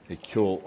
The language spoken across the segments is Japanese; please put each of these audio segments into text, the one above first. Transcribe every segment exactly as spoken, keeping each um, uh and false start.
え今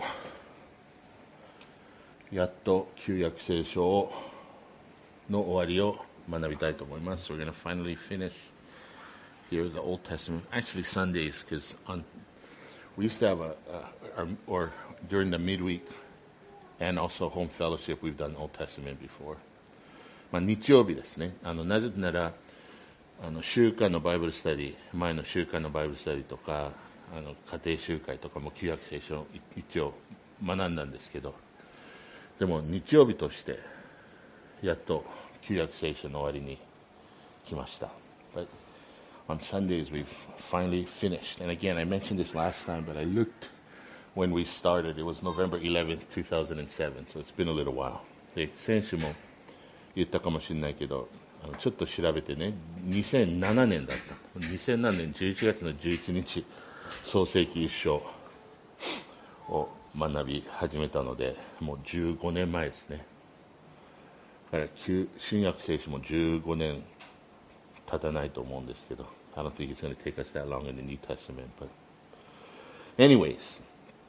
日やっと旧約聖書の終わりを学びたいと思います。So we're going to finally finish here the Old Testament. Actually Sundays, because on we used to have a, a, a or during the midweek and also home fellowship we've done Old Testament before. まあ日曜日ですね。あのなぜならあの週間のバイブルスタディ、前の週間のバイブルスタディとか。あの家庭集会とかも旧約聖書を一応学んだんですけど、でも日曜日としてやっと旧約聖書の終わりに来ました。But on Sundays we've finally finished. And again, I mentioned this last time, but I looked when we started. It was November eleventh, two thousand seven, so it's been a little while. で、先週も言ったかもしれないけど、あのちょっと調べてね、にせんななねんだった。にせんななねんじゅういちがつのじゅういちにち創世記一章を学び始めたので、もうじゅうごねんまえですね。だから新約聖書もじゅうごねん経たないと思うんですけど、I don't think it's going to take us that long in the New Testament. But anyways,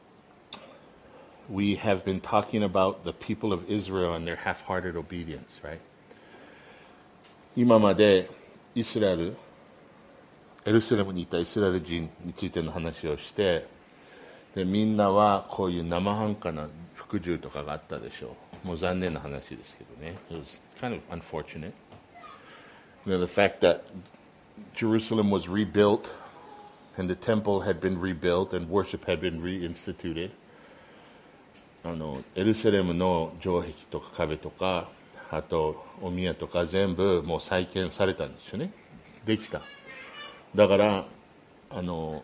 we have been talking about the people of Israel and their half-hearted obedience, right? 今までイスラエルエルサレムにいたイスラエル人についての話をして、でみんなはこういう生半可な服従とかがあったでしょう。もう残念な話ですけどね。It was kind of unfortunate. You know, the fact that Jerusalem was rebuilt and the temple had been rebuilt and worship had been reinstituted. あのエルサレムの城壁とか壁とか、あとお宮とか全部もう再建されたんですよね。できた。だからあの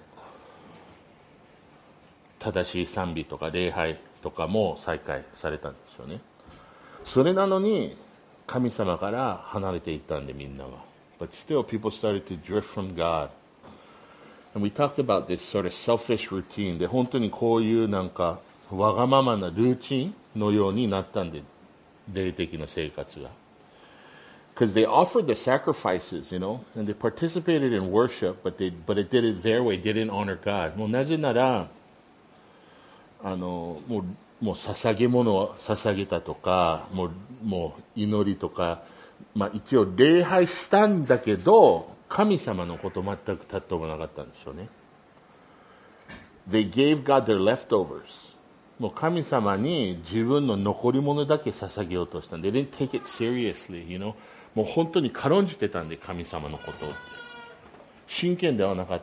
正しい賛美とか礼拝とかも再開されたんですよね。それなのに神様から離れていったんでみんなが。But still people started to drift from God. And we talked about this sort of selfish routine. で本当にこういうなんかわがままなルーチンのようになったんで、霊的な生活が。Because they offered the sacrifices, you know, and they participated in worship, but they but it did it their way, didn't honor God. もうなぜなら、あのもうもう捧げ物を捧げたとか、もうもう祈りとか、まあ一応礼拝したんだけど、神様のこと全くたってもなかったんですよね。They gave God their leftovers. もう神様に自分の残り物だけ捧げようとしたんで、They didn't take it seriously, you know.もう本当に軽んじてたんで神様のことを真剣ではなかった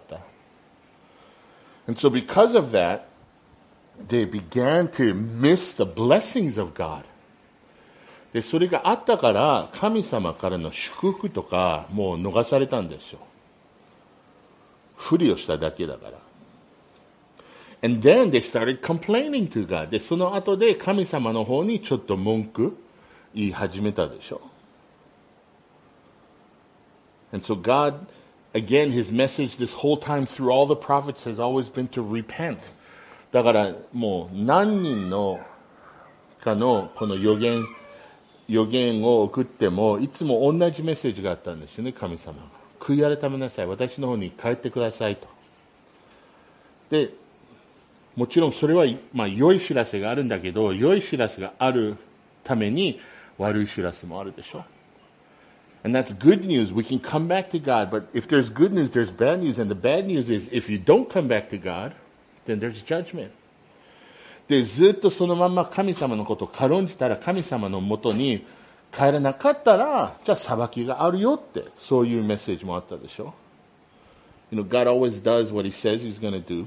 。And so because of that, they began to miss the blessings of God. でそれがあったから神様からの祝福とかもう逃されたんですよ。不利をしただけだから。And then they started complaining to God. でその後で神様の方にちょっと文句言い始めたでしょ。And so God, again, his message this whole time through all the prophets has always been to repent. だからもう何人のかのこの予言、予言を送ってもいつも同じメッセージがあったんですよね、神様が。悔い改めなさい、私の方に帰ってくださいと。で、もちろんそれは、まあ、良い知らせがあるんだけど、良い知らせがあるために悪い知らせもあるでしょ。And that's good news. We can come back to God. But if there's good news, there's bad news. And the bad news is if you don't come back to God, then there's judgment. で、ずっとそのまま神様のことを軽んじたら神様のもとに帰らなかったら、じゃあ裁きがあるよって、そういうメッセージもあったでしょ。You know, God always does what he says he's going to do.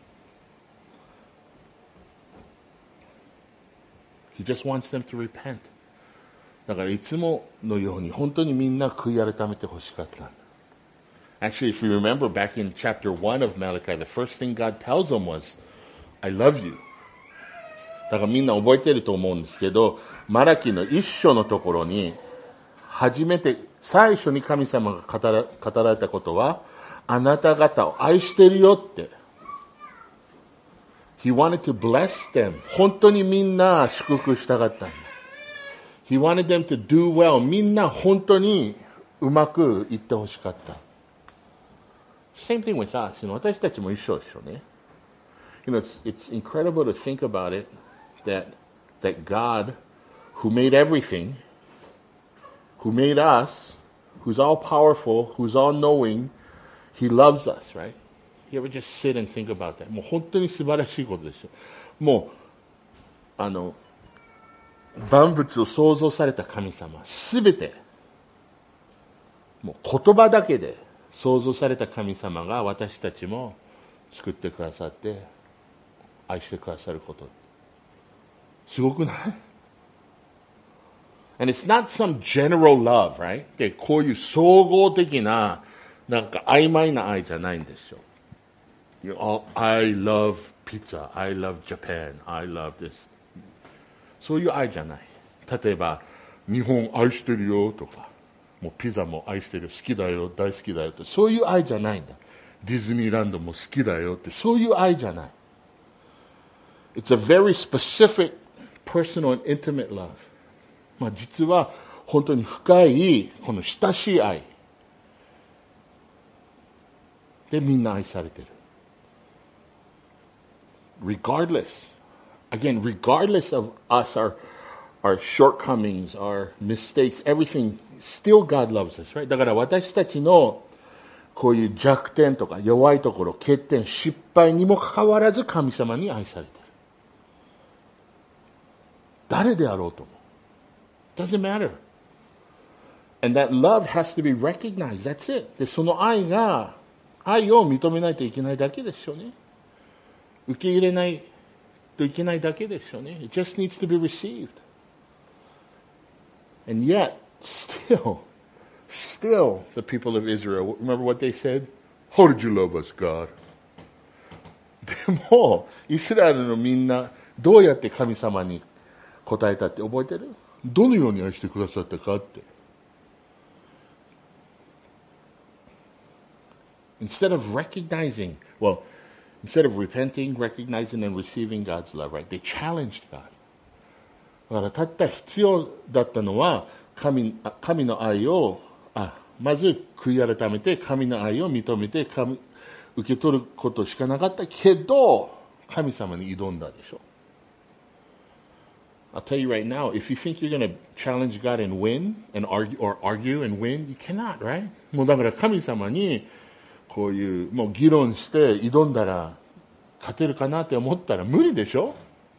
He just wants them to repent.だからいつものように本当にみんな悔い改めてほしかった。Actually, if you remember back in chapter one of Malachi, the first thing God tells them was, I love you. だからみんな覚えてると思うんですけど、マラキの一章のところに、初めて、最初に神様が語ら、語られたことは、あなた方を愛してるよって。He wanted to bless them. 本当にみんな祝福したかったんだ。He wanted them to do well. みんな本当にうまくいってほしかった。Same thing with us. You know, 私たちも一緒ですよね。 You know, it's, it's incredible to think about it, that, that God, who made everything, who made us, who's all powerful, who's all knowing, He loves us, right? You ever just sit and think about that? もう本当に素晴らしいことですよ。もう、あの、万物を創造された神様、すべて、もう言葉だけで創造された神様が私たちも作ってくださって、愛してくださること。すごくない？ And it's not some general love, right? で、こういう総合的な、なんか曖昧な愛じゃないんですよ。You know, I love pizza, I love Japan, I love this. そういう愛じゃない。例えば、日本愛してるよとか、もうピザも愛してるよ、好きだよ、大好きだよって、そういう愛じゃないんだ。ディズニーランドも好きだよって、そういう愛じゃない。It's a very specific, personal and intimate love. まあ実は本当に深いこの親しい愛でみんな愛されてる。Regardless, again, regardless of us, our our shortcomings, our mistakes, everything, still God loves us, right? だから私たちのこういう弱点とか弱いところ、欠点、失敗にもかかわらず神様に愛されている。誰であろうとも。Doesn't matter. And that love has to be recognized. That's it. で、その愛が、愛を認めないといけないだけでしょうね。受け入れないといけないだけでしょうね。It just needs to be received. And yet, still, still, the people of Israel, remember what they said? How did you love us, God? でも、イスラエルのみんな、どうやって神様に答えたって覚えてる？どのように愛してくださったかって。Instead of recognizing, well, instead of repenting, recognizing and receiving God's love, right? They challenged God. だからたった必要だったのは神、神の愛を、あ、まず悔い改めて神の愛を認めて神受け取ることしかなかったけど、神様に挑んだでしょ。I'll tell you right now, if you think you're going to challenge God and win, and argue, or argue and win, you cannot, right? もうだから神様にこういうもう議論して挑んだら勝てるかなって思ったら無理でしょ？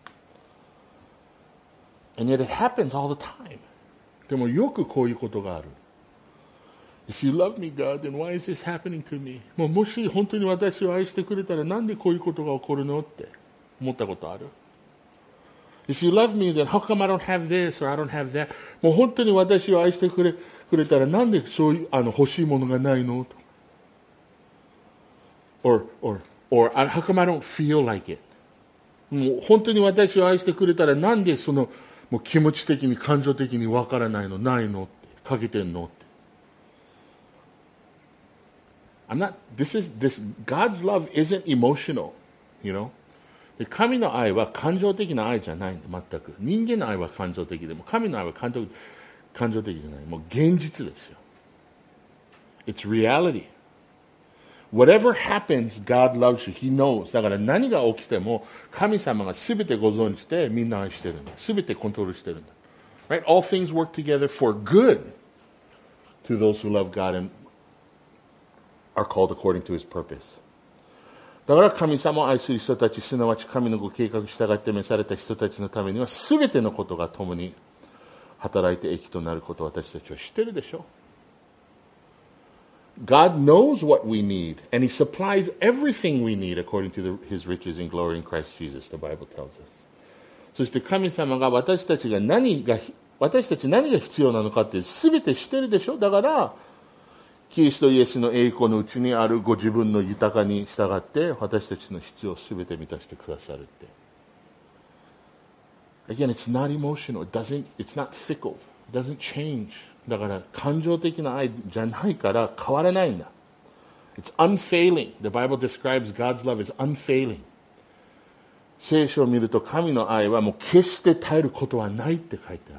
And yet it happens all the time. でもよくこういうことがある。If you love me, God, then why is this happening to me? もうもし本当に私を愛してくれたらなんでこういうことが起こるのって思ったことある？ If you love me, then how come I don't have this or I don't have that? もう本当に私を愛してくれ、くれたらなんでそういうあの欲しいものがないのと。Or, or, or, how come I don't feel like it? もう本当に私を愛してくれたらなんでそのもう気持ち的に感情的にわからないのないのってかけてんのって。I'm not, this is, this, God's love isn't emotional, you know? で神の愛は感情的な愛じゃないんで、全く。人間の愛は感情的でも、神の愛は感情、感情的じゃない。もう現実ですよ。It's reality. Whatever happens, God loves you. He knows. だから何が起きても、神様が全てご存知でみんな愛してるんだ。全てコントロールしてるんだ。Right? All things work together for good to those who love God and are called according to His purpose. だから神様を愛する人たち、すなわち神のご計画に従って召された人たちのためには、全てのことが共に働いて益となることを私たちは知ってるでしょ。God knows what we need, and He supplies everything we need according to the, His riches in glory in Christ Jesus, the Bible tells us. そして神様が私たちが何が、私たち何が必要なのかって全て知ってるでしょ。だから、キリストイエスの栄光のうちにあるご自分の豊かに従って私たちの必要を全て満たしてくださるって。Again, it's not emotional. It doesn't, it's not fickle. It doesn't change. だから感情的な愛じゃないから変わらないんだ。It's unfailing. The Bible describes God's love as unfailing. 聖書を見ると神の愛はもう決して絶えることはないって書いてあ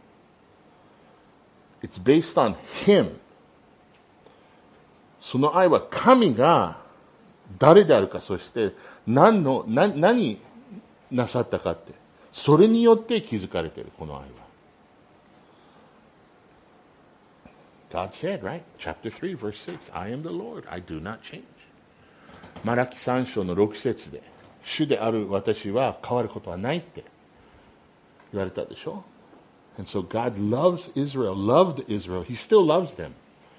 る。It's based on Him. その愛は神が誰であるか、そして何の、何、何なさったかって、それによって気づかれている、この愛は。God said, right? Chapter three, verse six, I am the Lord, I do not change. マラキさん章のろく節で、主である私は変わることはないって言われたでしょ。And so God loves Israel, loved Israel. He still loves them.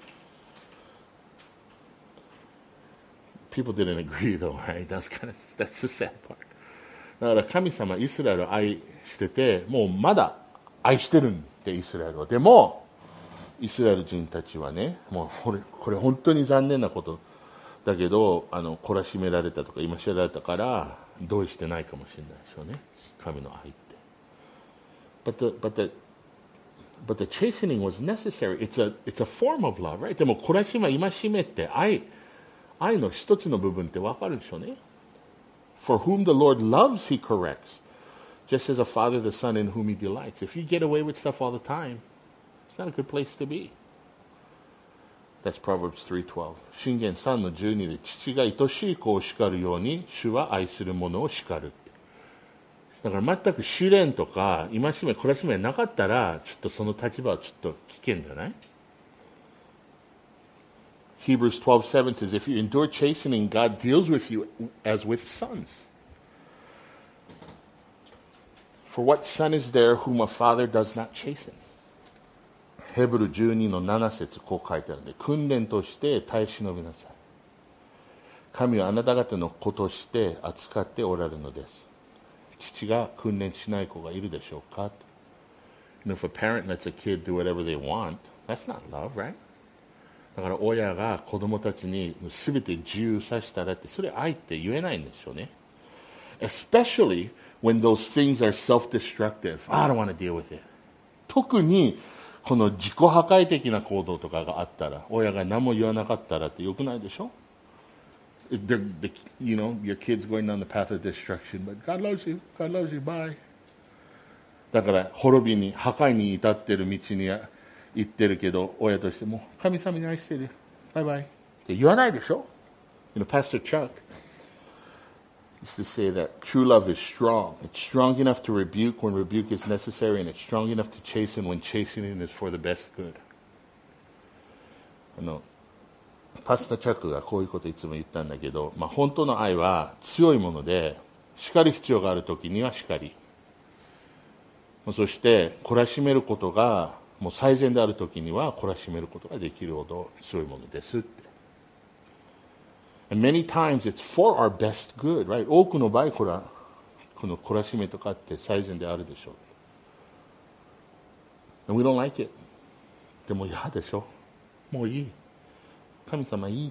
People didn't agree though, right? That's kind of, that's the sad part. だから神様、イスラエルを愛してて、もうまだ愛してるんで、イスラエルを。でも、イスラエル人たちはね、もうこれ、これ本当に残念なことだけど、あの、懲らしめられたとか、今知られたから、同意してないかもしれないでしょうね。神の愛って。But the, but the, but the chastening was necessary. It's a, it's a form of love, right? でも、懲らしめ、戒めって愛、愛の一つの部分ってわかるでしょうね。For whom the Lord loves, he corrects. Just as a father the son in whom he delights. If you get away with stuff all the time, it's not a good place to be. That's Proverbs three twelve. 箴言さんのじゅうにで、父が愛しい子を叱るように、主は愛する者を叱る。だから全く試練とか、戒め、懲らしめなかったら、ちょっとその立場はちょっと危険じゃない？ Hebrews twelve seven says, if you endure chastening, God deals with you as with sons. For what son is there whom a father does not chasten? ヘブルじゅうにのなな節こう書いてあるので、訓練として耐え忍びなさい。神はあなた方の子として扱っておられるのです。父が訓練しない子がいるでしょうか？ You know, if a parent lets a kid do whatever they want, that's not love, right? だから親が子供たちに全て自由させたらって、それ愛って言えないんでしょうね。Especially when those things are self-destructive. I don't want to deal with it. 特にこの自己破壊的な行動とかがあったら、親が何も言わなかったらってよくないでしょ？ The, the, you know, your kid's going down the path of destruction, but God loves you, God loves you, bye. だから滅びに、破壊に至っている道に行ってるけど、親としても神様に愛してる、バイバイって言わないでしょ？ You know, Pastor Chuck used to say that true love is strong. It's strong enough to rebuke when rebuke is necessary, and it's strong enough to chasten when chastening is for the best good. あのパスタチャックがこういうこといつも言ったんだけど、まあ、本当の愛は強いもので、叱る必要があるときには叱り、そして懲らしめることがもう最善であるときには懲らしめることができるほど強いものですって。And many times it's for our best good, right? 多くの場合これはこの懲らしめとかって最善であるでしょう。And we don't like it. でも嫌でしょ。もういい。神様いいって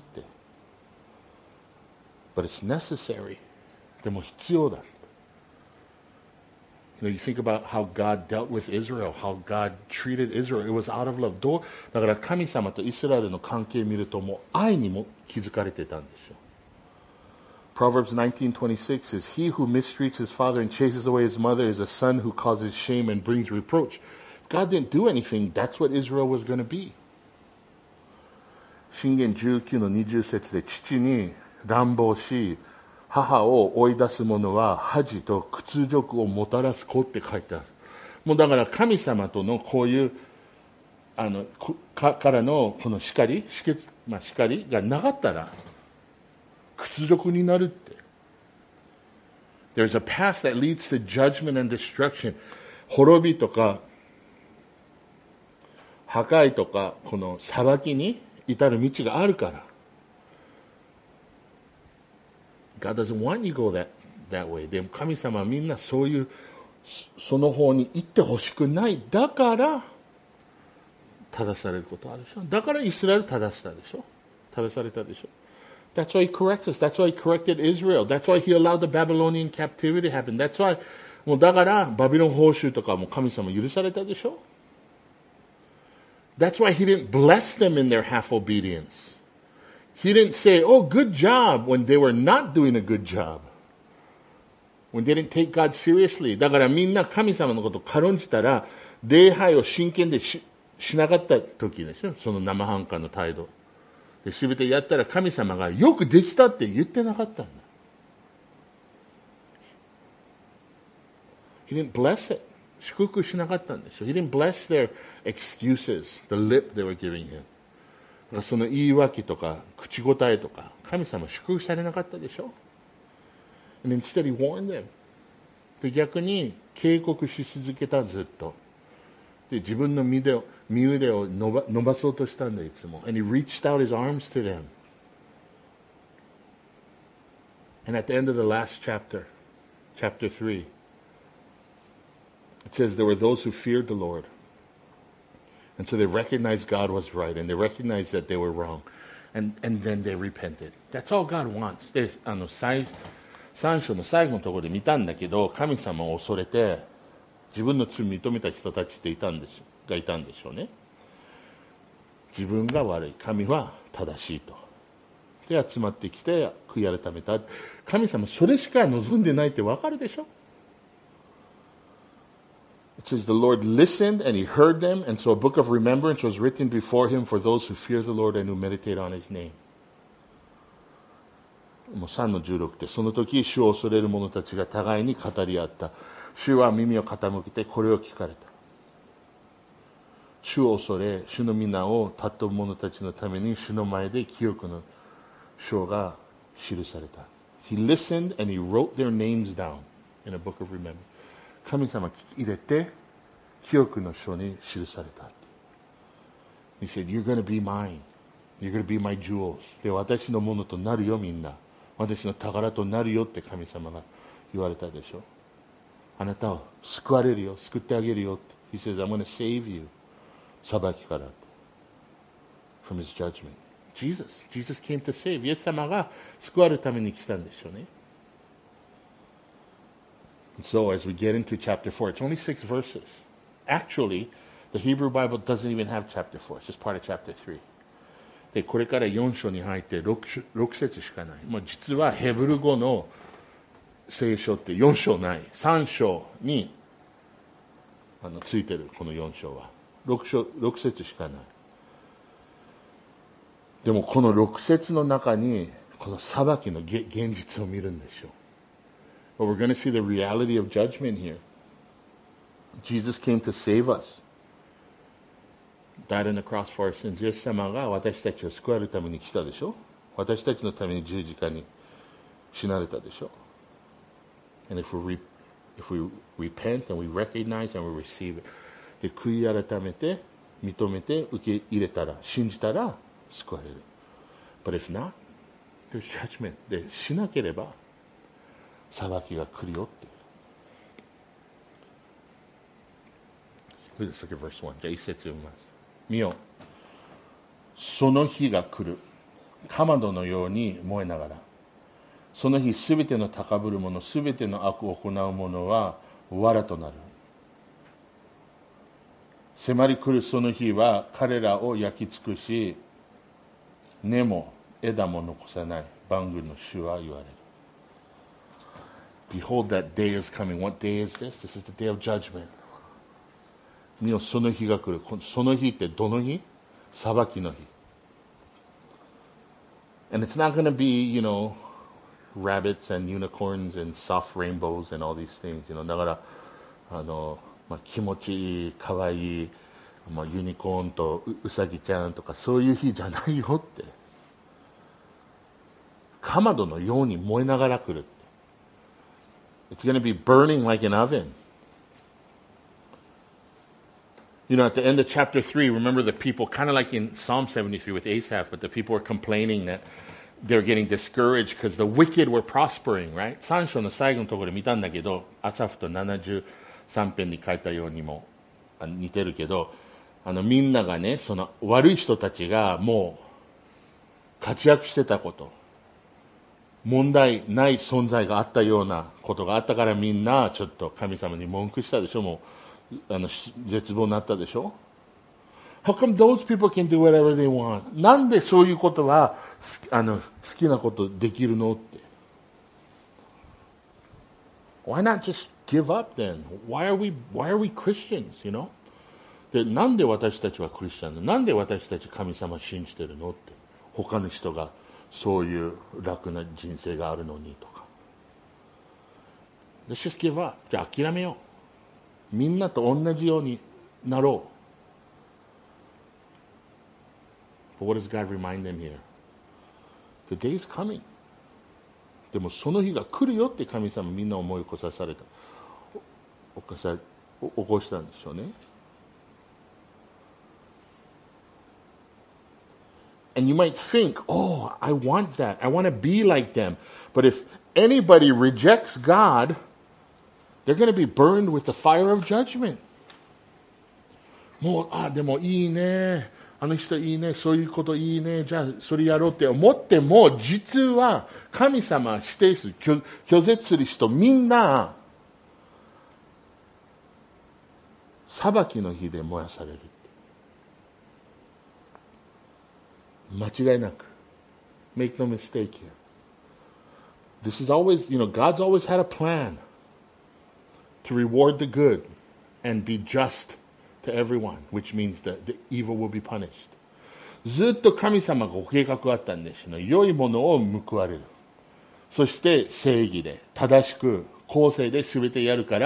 。But it's necessary. でも必要だ。You know, you think about how God dealt with Israel, how God treated Israel. It was out of love. どうだから神様とイスラエルの関係を見ると、もう愛にも気づかれてたんですよ。Proverbs nineteen twenty-six says, He who mistreats his father and chases away his mother is a son who causes shame and brings reproach. God didn't do anything. That's what Israel was going to be. 箴言じゅうきゅうのにじゅう節で、父に乱暴し母を追い出す者は恥と屈辱をもたらす子って書いてある。もうだから神様とのこういうあのかからのこの叱り、しけつ、まあ、叱りがなかったら屈辱になるって。There's a path that leads to judgment and destruction. 滅びとか破壊とかこの裁きに至る道があるから。God doesn't want you to go that, that way. でも神様はみんなそういうその方に行ってほしくない。だから正されることあるでしょ。だからイスラエル正したでしょ。正されたでしょ。That's why he corrects us. That's why he corrected Israel. That's why he allowed the Babylonian captivity to happen. That's why もうだからバビロン報酬とかも神様許されたでしょ。That's why he didn't bless them in their half obedience. He didn't say, oh, good job, when they were not doing a good job. When they didn't take God seriously. だからみんな神様のことを軽んじたら、礼拝を真剣で し, しなかった時ですよ。その生半可の態度。 で、すべてやったら神様がよくできたって言ってなかったんだ。He didn't bless it. 祝福しなかったんでしょ。He didn't bless their excuses, the lip they were giving him. だからその言い訳とか口答えとか神様祝福されなかったでしょ。And instead he warned them. で、逆に警告し続けたずっと。で、自分の身で身腕を伸ば、伸ばそうとしたんだいつも。And he reached out his arms to them. And at the end of the last chapter, chapter three, it says there were those who feared the Lord. And so they recognized God was right, and they recognized that they were wrong. And, and then they repented. That's all God wants. で、あの、最、三章の最後のところで見たんだけど、神様を恐れて、自分の罪を認めた人たちっていたんでしょ、がいたんでしょうね。自分が悪い。神は正しいと。で、集まってきて、悔い改めた。神様、それしか望んでないってわかるでしょ。It says, the Lord listened and he heard them, and so a book of remembrance was written before him for those who fear the Lord and who meditate on his name. もうさんのじゅうろくって、その時、主を恐れる者たちが互いに語り合った。主は耳を傾けてこれを聞かれた。主を恐れ、主の皆を尊ぶ者たちのために、主の前で記憶の書が記された。He listened and he wrote their names down in a book of remembrance. 神様聞き入れて記憶の書に記された。He said, You're going to be mine. You're going to be my jewels. で、私のものとなるよみんな。私の宝となるよって神様が言われたでしょ。あなたを救われるよ。救ってあげるよ。He says, I'm going to save you. 裁きから。From his judgment. Jesus. Jesus came to save. イエス様が救われるために来たんでしょうね。So as we get into chapter four, it's only six verses. Actually, the Hebrew Bible doesn't even have chapter four. It's just part of chapter three. で、これからよん章に入って 6, 6節しかない。もう実はヘブル語の聖書ってよん章ない。さん章にあのついてるこのよん章は 6, 章6節しかない。でもこのろく節の中にこの裁きの現実を見るんでしょう。But we're going to see the reality of judgment here. Jesus came to save us. Died on the cross for our sins. イエス様が私たちを救われるために来たでしょ。私たちのために十字架に死なれたでしょ。And if we, if we repent and we recognize and we receive it, で悔い改めて認めて受け入れたら信じたら救われる。But if not, there's judgment. でしなければ裁きが来るよって。Let's look at verse one. じゃあ一節読みます。見よ、その日が来る。かまどのように燃えながら。その日すべての高ぶる者、すべての悪を行う者は藁となる。迫り来るその日は彼らを焼き尽くし、根も枝も残さない。万軍の主は言われる。Behold, that day is coming. What day is this? This is the day of judgment. 見よ、その日が来る。その日ってどの日？裁きの日。And it's not going to be, you know, rabbits and unicorns and soft rainbows and all these things. You know, だから、あの、まあ、気持ちいい、かわいい、まあ、ユニコーンと う, うさぎちゃんとかそういう日じゃないよって。かまどのように燃えながら来るって。It's going to be burning like an oven. You know, at the end of chapter three, remember the people, kind of like in Psalm seventy-three with Asaph, but the people were complaining that they're getting discouraged because the wicked were prospering, right? さん章の最後のところで見たんだけど、アサフとななじゅうさん編に書いたようにも似てるけど、あのみんながね、その悪い人たちがもう活躍してたこと、問題ない存在があったようなことがあったからみんなちょっと神様に文句したでしょ。もうあの絶望になったでしょ。How come those people can do whatever they want? なんでそういうことはあの好きなことできるのって。Why not just give up then? Why are we, why are we Christians, you know? で、なんで私たちはクリスチャンなの？なんで私たち神様信じてるのって。 他の人がそういう楽な人生があるのにとか。Let's just give up. じゃあ諦めよう。みんなと同じようになろう。But what does God remind them here? The day is coming. でもその日が来るよって神様みんな思い起こさされた。起こさ、起こしたんでしょうね。And you might think, oh, I want that. I want to be like them. But if anybody rejects God, they're going to be burned with the fire of judgment. もう、あ、でもいいね。あの人いいね。そういうこといいね。じゃあ、それやろうって思っても、実は神様否定する、拒、拒絶する人みんな、裁きの日で燃やされる。間違いなく。Make no mistake here. This is always, you know, God's always had a plan to reward the good and be just to everyone, which means that the evil will be punished. ずっと神様がご計画があったんですよ。良いものを報われる。そして正義で、正しく、公正で全てやるから、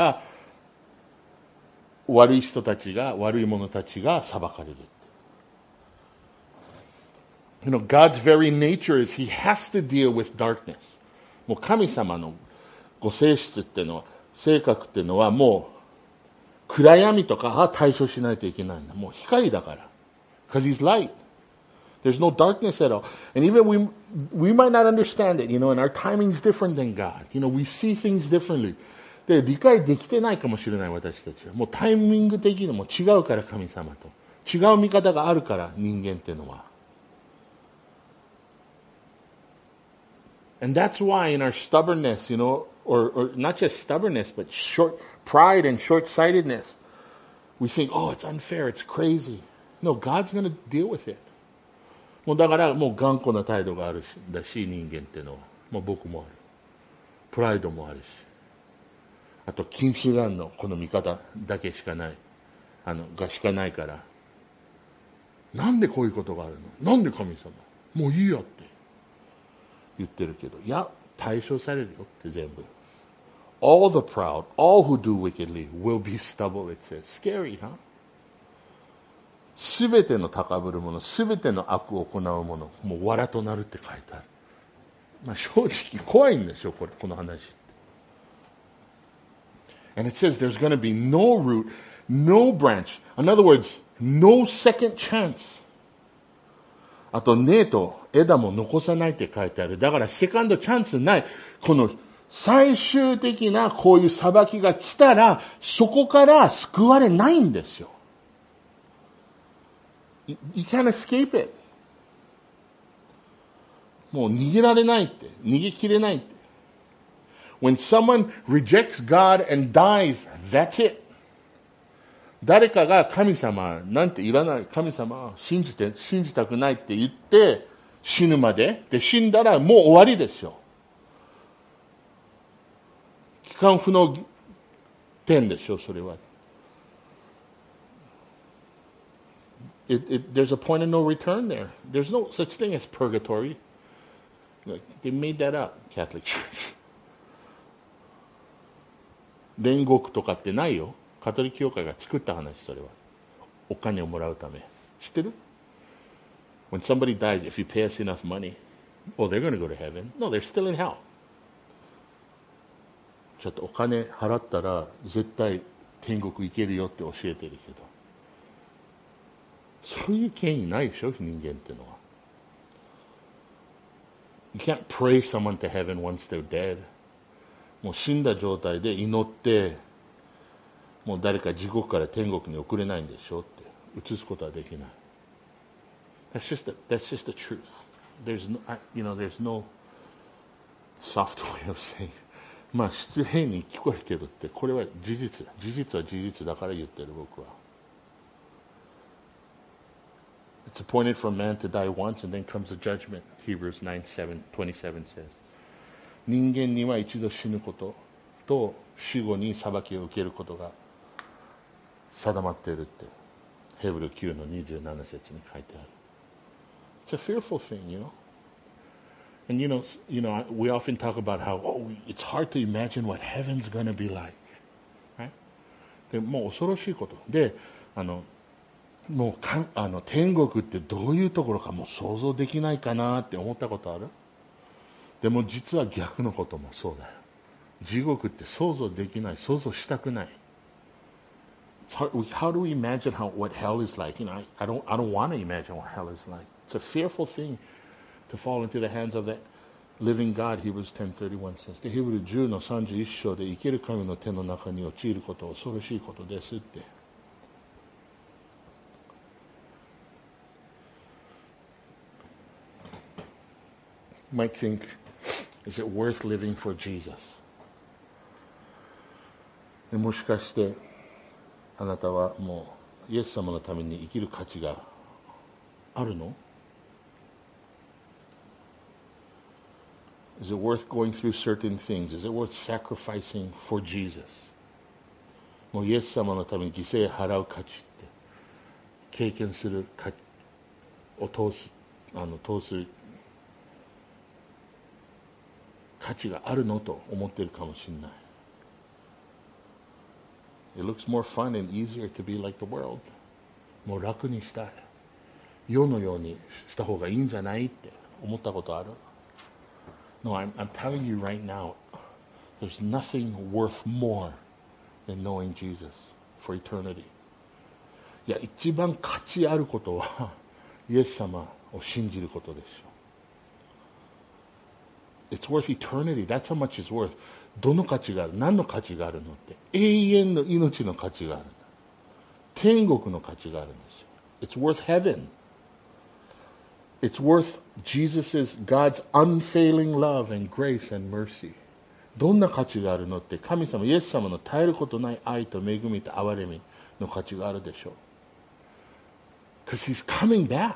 悪い人たちが、悪い者たちが裁かれる。You know, God's very nature is He has to deal with darkness. もう神様のご性質っていうのは、性格っていうのはもう暗闇とかは対処しないといけないんだ。もう光だから。Because He's light. There's no darkness at all. And even we, we might not understand it, you know, and our timing's different than God. You know, we see things differently. で、理解できてないかもしれない私たちは。もうタイミング的にも違うから神様と。違う見方があるから人間っていうのは。And that's why in our stubbornness, you know, or, or not just stubbornness, but short pride and short-sightedness, we think, oh, it's unfair, it's crazy. No, God's going to deal with it. もうだからもう頑固な態度があるし、だし人間っていうのは、もう僕もある。プライドもあるし。あと、近視眼のこの見方だけしかない。あの、がしかないから。なんでこういうことがあるの？なんで神様？もういいよって。言ってるけど、いや、対処されるよって全部。All the proud, all who do wickedly will be stubble, it says. Scary, huh? すべての高ぶる者、すべての悪を行う者、もう藁となるって書いてある。まあ正直怖いんでしょ、これ、この話。And it says there's going to be no root, no branch. In other words, no second chance. あと、根と枝も残さないって書いてある。だから、セカンドチャンスない。この最終的なこういう裁きが来たら、そこから救われないんですよ。You, you can't escape it. もう逃げられないって。逃げきれないって。When someone rejects God and dies, that's it. 誰かが神様なんていらない、神様信じて、信じたくないって言って死ぬまで、で死んだらもう終わりでしょ。帰還不能点でしょ、それは。It, it, there's a point of no return there. There's no such thing as purgatory. They made that up, Catholic Church. 煉獄とかってないよ。カトリック教会が作った話、それは。お金をもらうため。知ってる？ When somebody dies, if you pay us enough money, oh, they're going to go to heaven. No, they're still in hell. ちょっとお金払ったら絶対天国行けるよって教えてるけど。そういう権威ないでしょ、人間ってのは。You can't pray someone to heaven once they're dead. もう死んだ状態で祈って、もう誰か地獄から天国に送れないんでしょって移すことはできない。That's just a, that's just the truth. There's no, you know, there's no soft way of saying. まあ失礼に聞こえるけどって、これは事実。事実は事実だから言ってる僕は。It's appointed for man to die once and then comes the judgment. Hebrews nine seven twenty-seven says. 人間には一度死ぬことと死後に裁きを受けることが定まっているってヘブルきゅうのにじゅうなな節に書いてある。 It's a fearful thing, you know. And you know, you know, we often talk about how oh, it's hard to imagine what heaven's gonna be like, right? でもう恐ろしいことで、あのもうかあの天国ってどういうところかもう想像できないかなって思ったことある？でも実は逆のこともそうだよ。地獄って想像できない、想像したくない。Hard, how do we imagine how what hell is like? You know, I, I don't, I don't want to imagine what hell is like. It's a fearful thing to fall into the hands of that living God. Hebrews ten thirty-one says. で、ヘブルじゅうのさんじゅういち章で生ける神の手の中に陥ることは恐ろしいことですって。You might think, is it worth living for Jesus? でもしかしてあなたはもうイエス様のために生きる価値があるの？ Is it worth going through certain things? Is it worth sacrificing for Jesus? もうイエス様のために犠牲を払う価値って経験する価値を通すあの通す価値があるのと思っているかもしれない。It looks more fun and easier to be like the world. もう楽にしたい。世のようにした方がいいんじゃないって思ったことある？ No, I'm, I'm telling you right now, there's nothing worth more than knowing Jesus for eternity. いや、一番価値あることはイエス様を信じることでしょ。It's worth eternity. That's how much it's worth. どの価値がある？何の価値があるのって？永遠の命の価値がある。天国の価値があるんですよ。It's worth heaven. It's worth Jesus's, God's unfailing love and grace and mercy. どんな価値があるのって、神様、イエス様の絶えることない愛と恵みと憐れみの価値があるでしょう。Because He's coming back.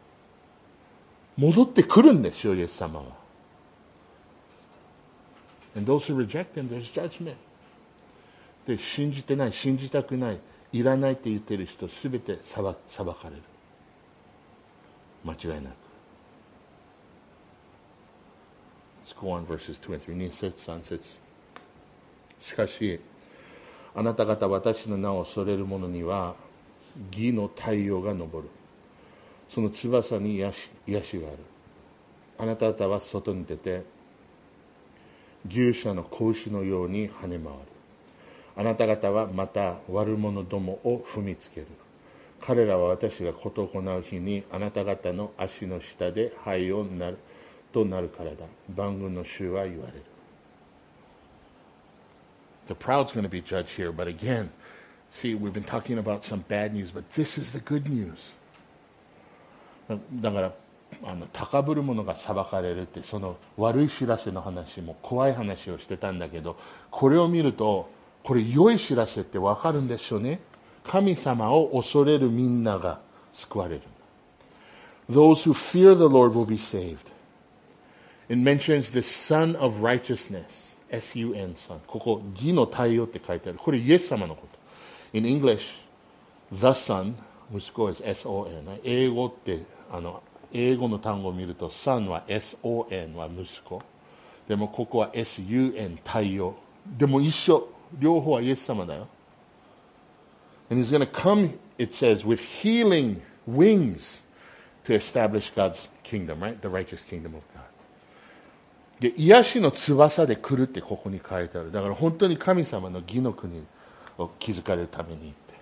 戻ってくるんですよ、イエス様は。And those who reject Him, there's judgment. で、信じてない、信じたくない、いらないって言ってる人、すべて裁かれる。間違いなく。Let's go on verses two and three. に節さん節。しかし、あなた方私の名を恐れる者には、義の太陽が昇る。その翼に癒し、癒しがある。あなた方は外に出て、牛舎の子牛のように跳ね回る。あなた方はまた悪者どもを踏みつける。彼らは私が事を行う日にあなた方の足の下で灰をなるとなるからだ。万軍の主は言われる。The proud's going to be judged here, but again, see, we've been talking about some bad news, but this is the good news. だからあの高ぶる者が裁かれるってその悪い知らせの話も怖い話をしてたんだけど、これを見るとこれ良い知らせって分かるんでしょうね。神様を恐れるみんなが救われる。Those who fear the Lord will be saved. It mentions the Son of Righteousness, S U N, Son. ここ義の太陽って書いてある。これイエス様のこと。In English, the Son, 息子 is S O N。英語ってあの英語の単語を見ると Son は S O N は息子。でもここは S U N 太陽。でも一緒。両方はイエス様だよ。And He's going to come, it says, with healing wings to establish God's kingdom, right? The righteous kingdom of God. で、癒しの翼で来るってここに書いてある。だから本当に神様の義の国を築かれるためにって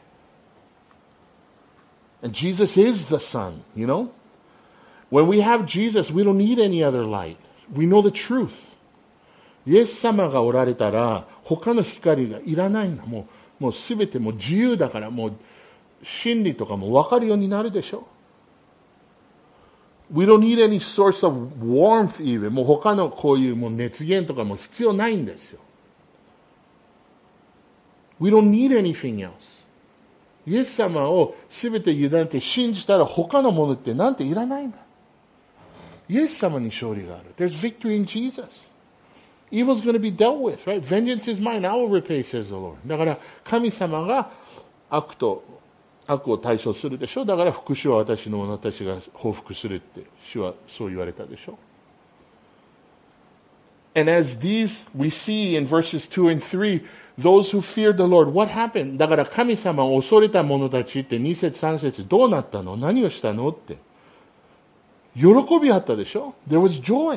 。And Jesus is the Son, you know? When we have Jesus, we don't need any other light. We know the truth. イエス様がおられたら他の光がいらないんだ。もう、もうすべてもう自由だから、もう真理とかも分かるようになるでしょ。We don't need any source of warmth even. もう他のこういうもう熱源とかも必要ないんですよ。We don't need anything else. イエス様をすべて委ねて信じたら他のものってなんていらないんだ。イエス様に勝利がある。There's victory in Jesus. Evil is going to be dealt with, right? Vengeance is mine, I will repay, says the Lord. だから神様が悪と悪を対処するでしょ。だから復讐は私のもの、私が報復するって主はそう言われたでしょ。And as these we see in verses two and three, those who feared the Lord, what happened? だから神様を恐れた者たちってに節さん節どうなったの？何をしたのって。喜びあったでしょ？ There was joy.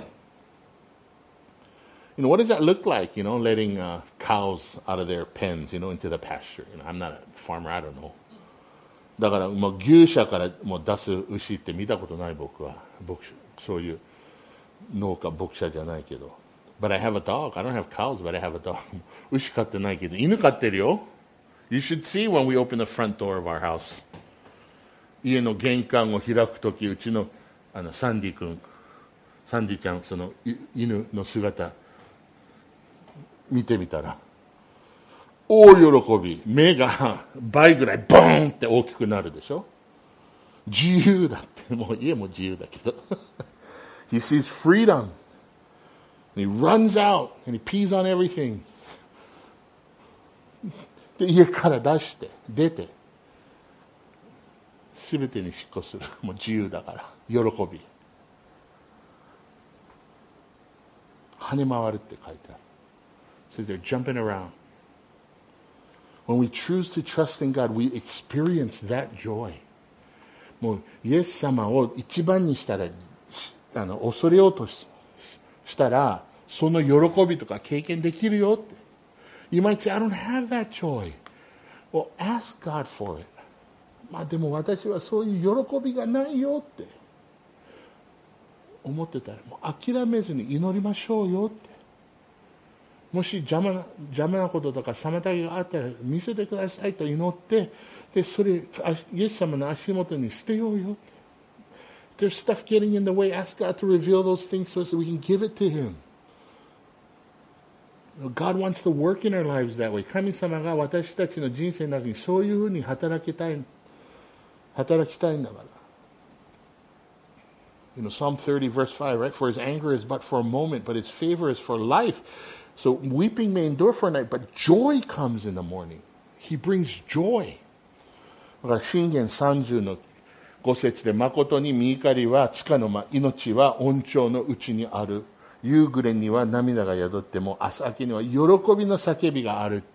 You know, what does that look like, you know, letting uh, cows out of their pens, you know, into the pasture? You know, I'm not a farmer, I don't know. だからもう牛舎からもう出す牛って見たことない僕は。僕そういう農家、牧者じゃないけど。But I have a dog. I don't have cows, but I have a dog. 牛飼ってないけど、犬飼ってるよ。You should see when we open the front door of our house. 家の玄関を開くとき、うちの、あのサンディ君、サンディちゃん、その犬の姿、見てみたら、大喜び、目が倍ぐらいボーンって大きくなるでしょ。自由だって、もう家も自由だけど。He sees freedom. And he runs out and he pees on everything. で、家から出して、出て、すべてに執行する。もう自由だから。喜び。跳ね回るって書いてある。It says they're jumping around. When we choose to trust in God, we experience that joy. もう、イエス様を一番にしたら、あの、恐れようとししたら、その喜びとか経験できるよって。You might say, I don't have that joy. Well, ask God for it. まあでも私はそういう喜びがないよって思ってたら、もう諦めずに祈りましょうよって。もし邪魔な、邪魔なこととか妨げがあったら見せてくださいと祈って、で、それ、イエス様の足元に捨てようよって。There's stuff getting in the way. Ask God to reveal those things to us so we can give it to Him. God wants to work in our lives that way. 神様が私たちの人生の中にそういうふうに働きたい、働きたいんだから。You know, Psalm thirty verse five, right? For His anger is but for a moment, but His favor is for life. So weeping may endure for a night, but joy comes in the morning. He brings joy. だから箴言さんじゅうのご節で、誠に御怒りはつかの間、命は恩寵のうちにある。夕暮れには涙が宿っても、朝明けには喜びの叫びがあるって。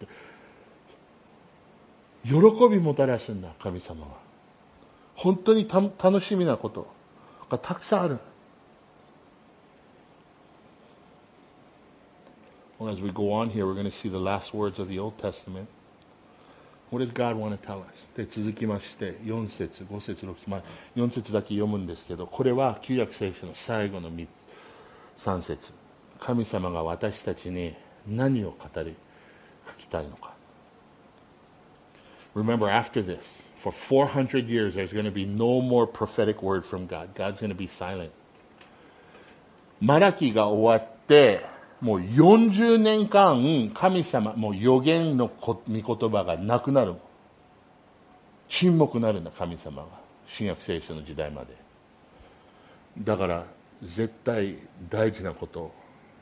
喜びもたらすんだ、神様は。本当にた楽しみなことがたくさんある。Well, as we go on here, we're going to see the last words of the Old Testament. What does God want to tell us? で、続きまして、よん節、ご節、ろく節、まあ、よん節だけ読むんですけど、これは旧約聖書の最後のみっつ、さん節。神様が私たちに何を語り、書きたいのか。Remember, after this, for four hundred years, there's going to be no more prophetic word from God. God's going to be silent. マラキが終わって、もうよんじゅうねんかん神様、もう予言の御言葉がなくなる。沈黙になるんだ、神様が。新約聖書の時代まで。だから絶対大事なこと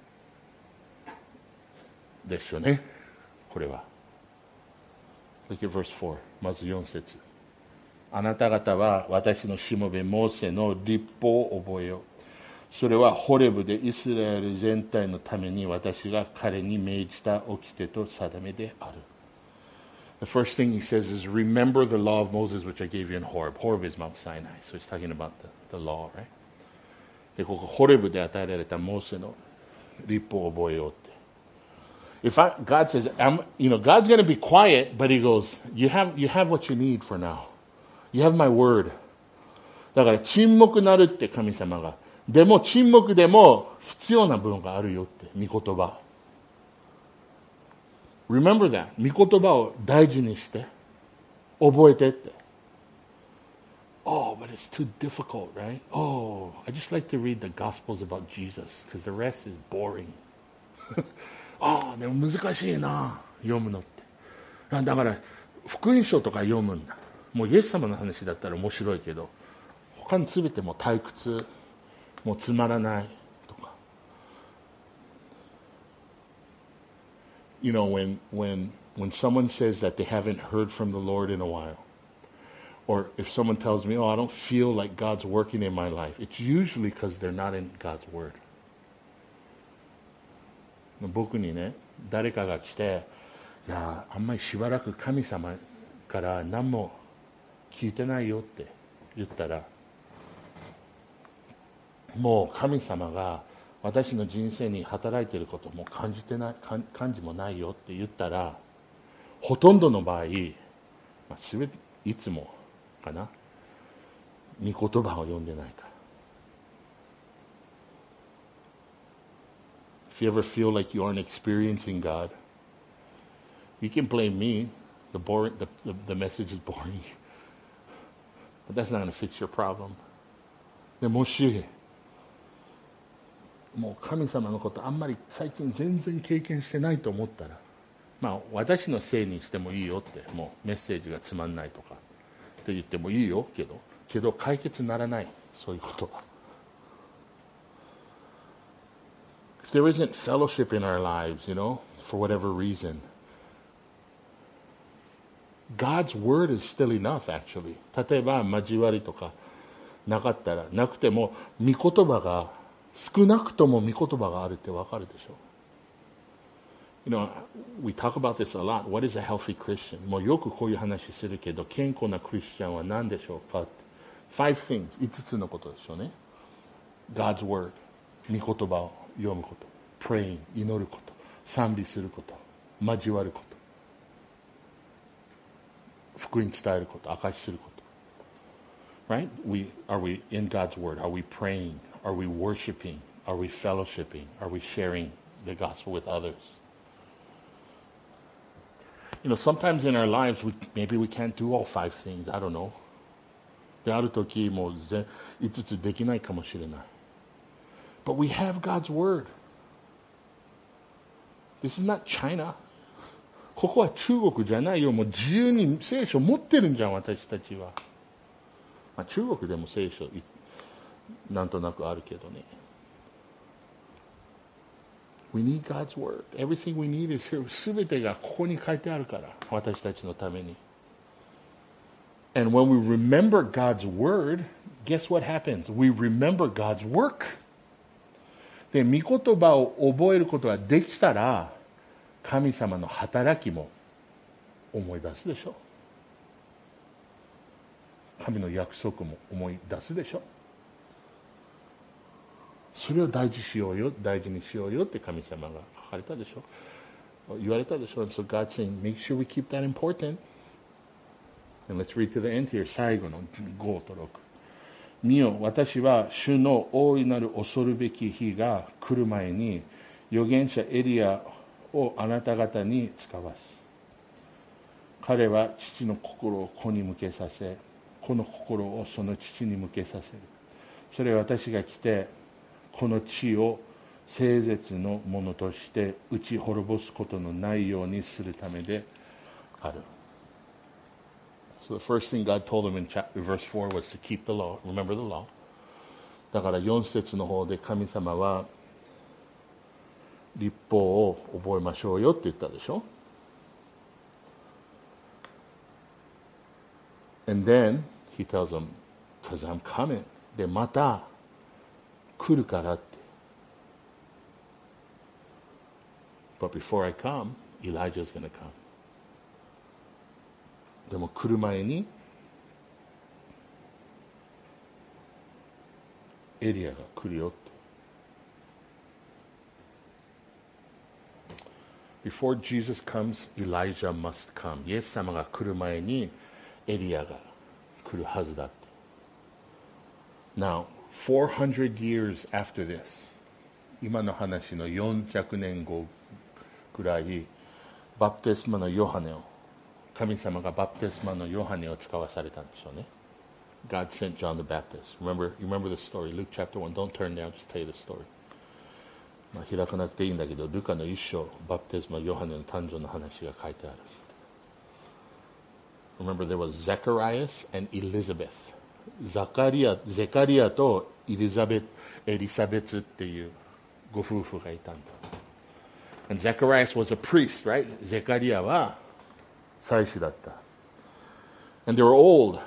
ですよね、これは。Look at verse four。まずよん節。あなた方は私のしもべモーセの律法を覚えよう。それはホレブでイスラエル全体のために私が彼に命じた掟と定めである。The first thing he says is, remember the law of Moses which I gave you in Horeb. Horeb is Mount Sinai. So he's talking about the, the law, right? で、ここホレブで与えられたモーセの律法を覚えようって。If I, God says, I'm, you know, God's going to be quiet, but he goes, you have, you have what you need for now. You have my word. だから沈黙なるって神様が。でも沈黙でも必要な部分があるよって、御言葉。Remember that. 御言葉を大事にして、覚えてって。Oh, but it's too difficult, right? Oh, I just like to read the Gospels about Jesus, because the rest is boring. ああ、でも難しいな、読むのって。だから、福音書とか読むんだ。もうイエス様の話だったら面白いけど、他の全ても退屈、もうつまらないとか。You know, when, when, when someone says that they haven't heard from the Lord in a while, Or if someone tells me, oh, I don't feel like God's working in my life, it's usually because they're not in God's Word. 僕にね、誰かが来て、いや、あんまりしばらく神様から何も聞いてないよって言ったら、もう神様が私の人生に働いていることも感じてない、感じもないよって言ったら、ほとんどの場合、まあ、すべていつもかな、御言葉を読んでないから。If you ever feel like you aren't experiencing God, you can blame me. The boring, the, the, the message is boring. But that's not going to fix your problem. でもし、もう神様のことあんまり最近全然経験してないと思ったら、まあ私のせいにしてもいいよって、もうメッセージがつまんないとかって言ってもいいよけど、けど解決ならない、そういうことは。If there isn't fellowship in our lives, you know, for whatever reason, God's word is still enough, actually. 例えば交わりとかなかったら、なくても御言葉が、少なくとも御言葉があるってわかるでしょ。You know, we talk about this a lot. What is a healthy Christian? もうよくこういう話するけど、健康なクリスチャンは何でしょうかって。Five things、五つのことでしょうね。God's word、御言葉を読むこと、praying、祈ること、賛美すること、交わること、福音伝えること、証しすること。Right? We, are we in God's word? Are we praying? Are we worshiping? Are we fellowshipping? Are we sharing the gospel with others? You know, sometimes in our lives, we, maybe we can't do all five things. I don't know. である時もう五つできないかもしれない。But we have God's word. This is not China. ここは中国じゃないよ。もう自由に聖書持ってるんじゃん、私たちは。まあ、中国でも聖書なんとなくあるけどね。We need God's word. Everything we need is here. すべてがここに書いてあるから、私たちのために。And when we remember God's word, guess what happens? We remember God's work. で、御言葉を覚えることができたら、神様の働きも思い出すでしょ。神の約束も思い出すでしょ。それを大事しようよ、大事にしようよって神様が書かれたでしょ。言われたでしょ。And so God's saying, make sure we keep that important. And let's read to the end here. 最後のごとろく。見よ、私は主の大いなる恐るべき日が来る前に、預言者エリアをあなた方に使わす。彼は父の心を子に向けさせ、子の心をその父に向けさせる。それは私が来て、この地を聖絶のものとして打ち滅ぼすことのないようにするためである。So the first thing God told him in chapter, verse four was to keep the law. Remember the law. だからよん節の方で神様は律法を覚えましょうよって言ったでしょ。And then he tells them, because I'm coming. で、また来るからって。But before I come, Elijah's going to come. でも来る前にエリアが来るよって。Before Jesus comes, Elijah must come. イエス様が来る前にエリアが来るはずだって。Now, four hundred years after this, 今の話のよんひゃくねんごくらい、バプテスマのヨハネを神様がバプテスマのヨハネを使わされたんでしょうね。God sent John the Baptist. Remember, you remember the story, Luke chapter one. Don't turn down, just tell you the story. まあ開かなくていいんだけど、ルカの一章、バプテスマヨハネの誕生の話が書いてある。Remember, there was Zacharias and Elizabeth. ザカリア、ゼカリアとエリザベ、エリザベツっていうご夫婦がいたんだ。And Zacharias was a priest, right? ゼカリアは祭司だった。And they were old.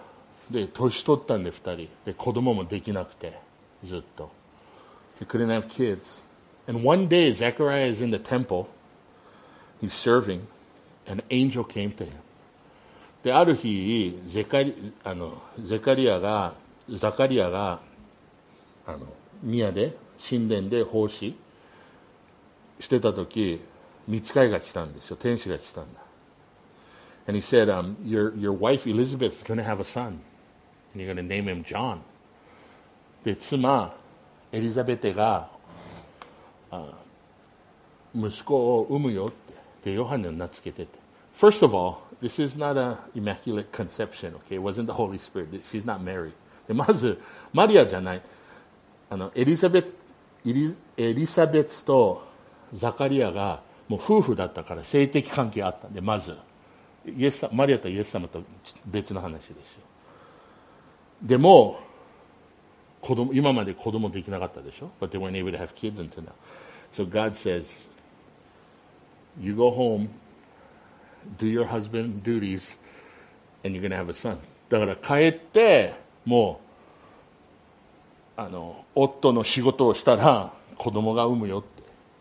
で年取ったんでふたりで子供もできなくてずっと He couldn't have kids and one day Zechariah is in the temple he's serving and an angel came to him である日ゼカリあのゼカリアがザカリアがあの宮で神殿で奉仕してた時御使いが来たんですよ天使が来たんだ and he said、um, your, your wife Elizabeth is going to have a son and you're going to name him John で妻エリザベテがあ息子を産むよってでヨハネを名付けてて First of all this is not an immaculate conception okay? It wasn't the Holy Spirit she's not married でまずマリアじゃないあのエリザベエリエリザベツとザカリアがもう夫婦だったから性的関係あったんでまずイエスマリアとイエス様と別の話ですよでも子供今まで子供できなかったでしょ But they weren't able to have kids until now So God says You go home Do your husband duties And you're going to have a son だから帰ってもうあの夫の仕事をしたら子供が産むよって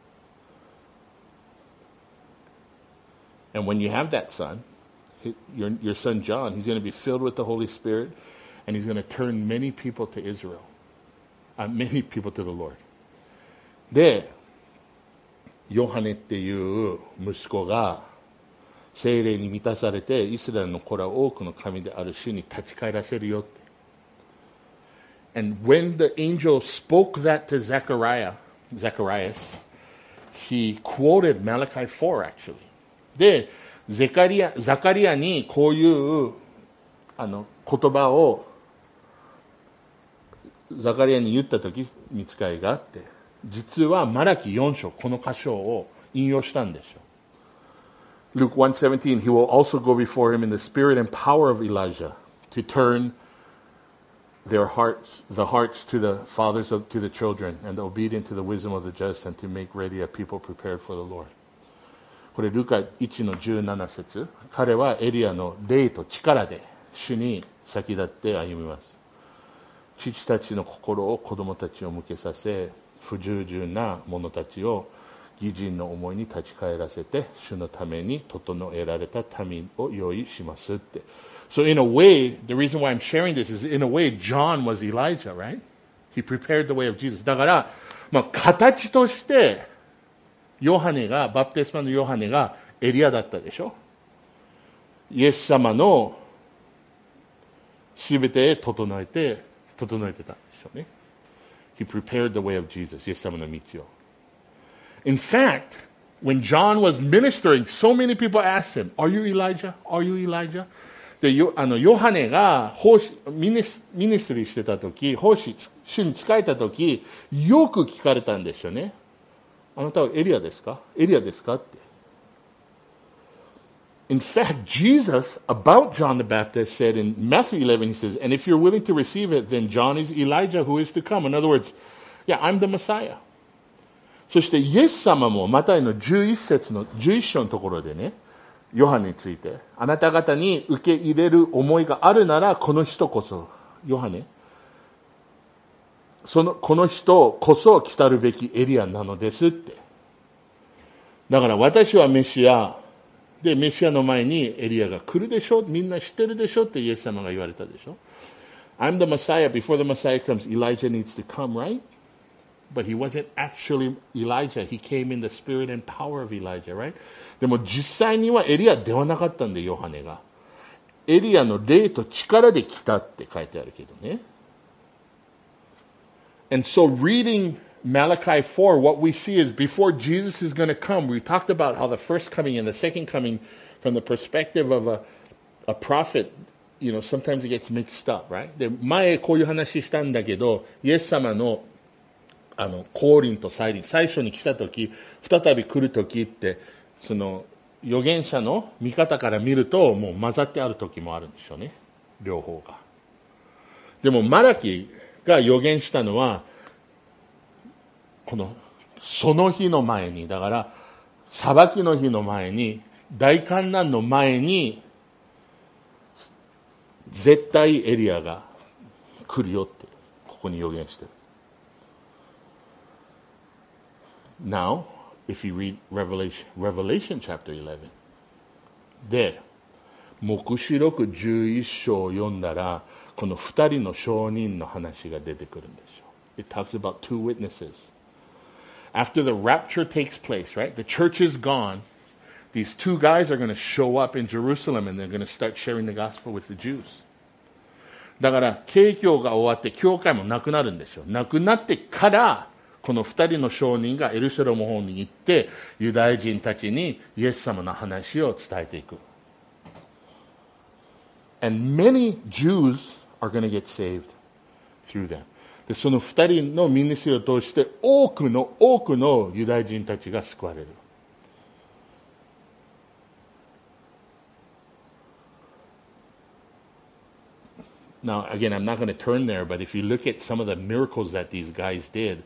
And when you have that son, your, your son John, he's going to be filled with the Holy Spirit, and he's going to turn many people to Israel, uh, many people to the Lord. で、ヨハネっていう息子が聖霊に満たされて、イスラエルの子ら多くの神である主に立ち返らせるよって。And when the angel spoke that to Zechariah, Zacharias, he quoted Malachi four actually. で、ゼカリア、ザカリアにこういうあの言葉をザカリアに言ったときに使いがあって、実はマラキよん章、この箇所を引用したんですよ。Luke one seventeen, he will also go before him in the spirit and power of Elijah to turn their hearts, the hearts to the fathers of, to the children and the obedient to the wisdom of the just and to make ready a people prepared for the Lord. これルカいちのじゅうなな節、彼はエリアの霊と力で主に先立って歩みます。父たちの心を子供たちを向けさせ、不従順な者たちを義人の思いに立ち返らせて、主のために整えられた民を用意しますって。So in a way, the reason why I'm sharing this is in a way John was Elijah, right? He prepared the way of Jesus. だから、まあ、形としてヨハネが、バプテスマのヨハネがエリアだったでしょ。イエス様のすべて整えて、整えてたんでしょうね。He prepared the way of Jesus. イエス様の道を。In fact, when John was ministering, so many people asked him, Are you Elijah? Are you Elijah? で、ヨ, あのヨハネが奉仕ミニス、ミニストリーしてたとき、奉仕、主に仕えたとき、よく聞かれたんですよね。あなたはエリアですか？エリアですかって。In fact, Jesus, about John the Baptist, said in Matthew eleven, he says, And if you're willing to receive it, then John is Elijah who is to come. In other words, yeah, I'm the Messiah. そしてイエス様もマタイのじゅういち節のじゅういち章のところでね、ヨハネについて、あなた方に受け入れる思いがあるなら、この人こそ、ヨハネ、その、この人こそ来たるべきエリアなのですって。だから私はメシア、で、メシアの前にエリアが来るでしょ、みんな知ってるでしょってイエス様が言われたでしょ。I'm the Messiah. Before the Messiah comes, Elijah needs to come, right? But he wasn't actually Elijah. He came in the spirit and power of Elijah, right? でも実際にはエリアではなかったんで、ヨハネが。エリアの霊と力で来たって書いてあるけどね。And so reading Malachi four, what we see is before Jesus is going to come, we talked about how the first coming and the second coming from the perspective of a, a prophet, you know, sometimes it gets mixed up, right? で、前こういう話したんだけど、イエス様のあの降臨と再臨、最初に来た時、再び来る時って、その預言者の見方から見るともう混ざってある時もあるんでしょうね、両方が。でもマラキが預言したのはこのその日の前に、だから裁きの日の前に、大観覧の前に絶対エリアが来るよってここに予言してる。Now, if you read Revelation, Revelation chapter eleven で黙示録じゅういっ章を読んだらこの二人の証人の話が出てくるんですよ。It talks about two witnesses. After the rapture takes place, right? The church is gone. These two guys are going to show up in Jerusalem and they're going to start sharing the gospel with the Jews. だから景況が終わって教会もなくなるんですよ。なくなってからこの二人の証人がエルサレムの方に行ってユダヤ人たちにイエス様の話を伝えていく。And many Jews are going to get saved through them. でその二人のミニストリーを通して多くの多くのユダヤ人たちが救われる。Now, again, I'm not going to turn there, but if you look at some of the miracles that these guys did,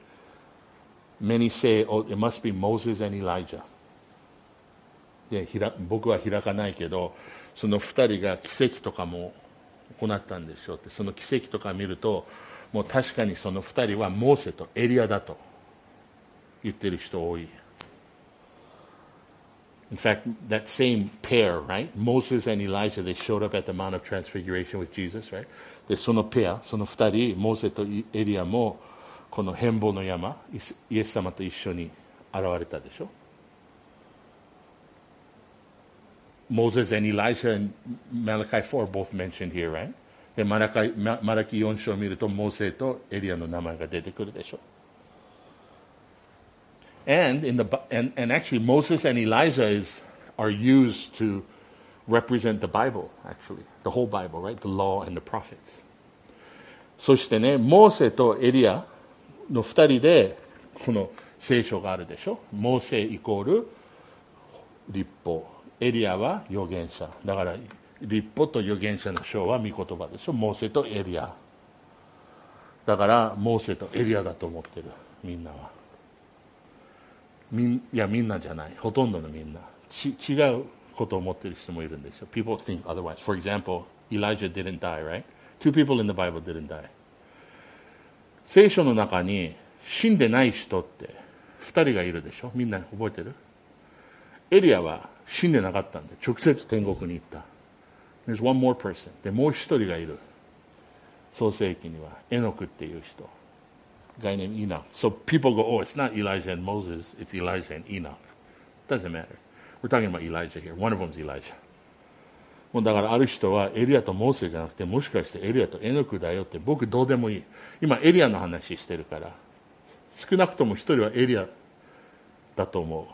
many say, oh, it must be Moses and Elijah. で、ひら僕は開かないけど、その二人が奇跡とかも行ったんでしょうって、その奇跡とか見ると、もう確かにその二人はモーセとエリアだと言ってる人多い。In fact, that same pair, right? Moses and Elijah, they showed up at the Mount of Transfiguration with Jesus, right? で、そのペア、その二人、モーセとエリアも、この変貌の山、イエス様と一緒に現れたでしょ。Moses and Elijah and Malachi four are both mentioned here, right? で、マラカイ、マラキよん章を見ると、モーセとエリアの名前が出てくるでしょ。And in the and, and actually Moses and Elijah is are used to represent the Bible, actually. The whole Bible, right? The law and the prophets. そしてね、モーセとエリアの二人でこの聖書があるでしょ。モーセイコール律法、エリアは預言者。だから律法と預言者の章は御言葉でしょ。モーセとエリア。だからモーセとエリアだと思ってる、みんなは。みんいやみんなじゃない、ほとんどのみんなち違うことを思ってる人もいるんですよ。People think otherwise. For example, Elijah didn't die, right? Two people in the Bible didn't die. 聖書の中に死んでない人って二人がいるでしょ。みんな覚えてる？エリアは死んでなかったんで直接天国に行った。There's one more person. でもう一人がいる。創世記にはエノクっていう人。guy named Enoch. So people go, oh, it's not Elijah and Moses, it's Elijah and Enoch. Doesn't matter. We're talking about Elijah here. One of them's Elijah. もうだからある人はエリアとモーセじゃなくてもしかしてエリアとエノクだよって僕どうでもいい。今エリアの話してるから少なくとも一人はエリアだと思